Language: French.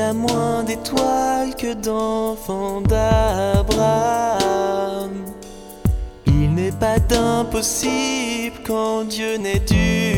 a moins d'étoiles que d'enfants d'Abraham. Il n'est pas d'impossible quand Dieu n'est dur.